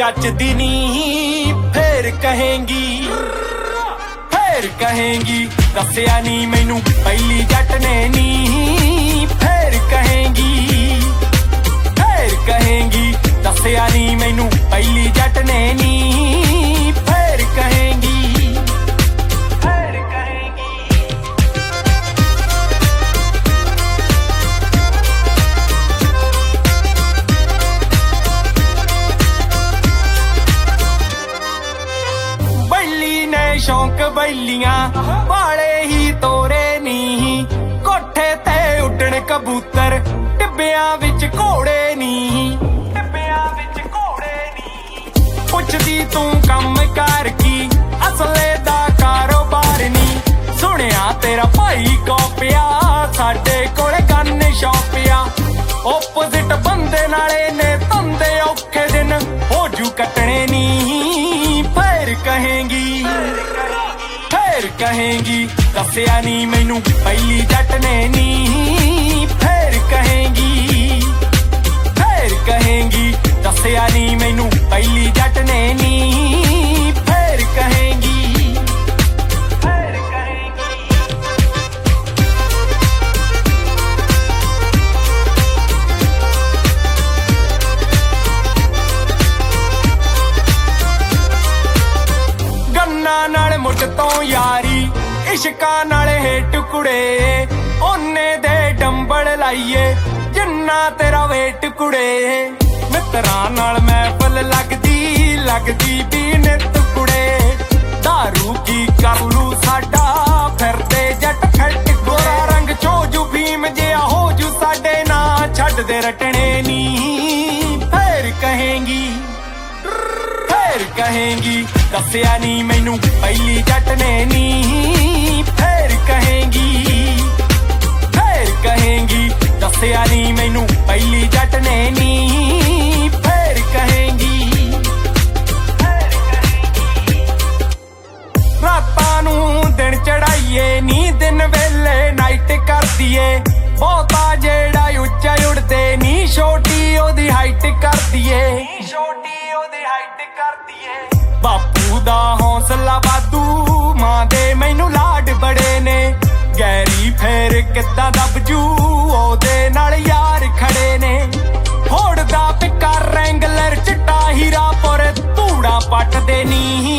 जचदी नी फिर कहेंगी दस्सिया नी मैनू पहली जट ने नी फिर कहेंगी दस्सिया नी मैनू पहली जट ने नी फिर कहेंगी शौक बैलियां वाले ही तोरे नी कोठे ते उड्डण कबूतर टिब्बियां विच घोड़े नी पुछदी तू कम कर की असले दा कारोबार नी सुनिया तेरा भाई कॉपिया साडे कोले गन शॉपिया ओपोजिट बंदे नाले ने धंधे औखे दिन हो जू कटने नी फिर कहेंगी दस्सिया नी मैनू पहली जट ने नी फिर कहेंगी दस्सिया नी मैनू पहली जट ने नी फिर कहेंगी गन्ना नाल मुझ तो यारी इश्का नाल हेट कुड़े ओने दे डंबल लाइए जिन्ना तेरा वेट कुड़े मित्रां नाल महफल लगदी भी नित कुड़े दारू की काबलू साडा फिरदे जट फट गोरा रंग चोजू भीम जिहा हो जू साडे ना छड्ड दे रटने नी फिर कहेंगी दस्सिया नी मैनू पहली जट ने नी फिर कहेंगी दस्सिया नी मैनू पहली जट ने नी फिर कहेंगी रातां नू दिन चढ़ाइए नी दिन वेले नाइट कर दिए बहुता जेड़ा उच्चा उड़दे नी छोटी ओदी हाइट कर दिए बापू दा हौसला वादू मां दे मैनू लाड बड़े ने गैरी फेर किद्दां दबजू ओदे नाल यार खड़े ने होड़ दा पिका रैंगलर चिट्टा हीरा पुर धूड़ा पट दे नी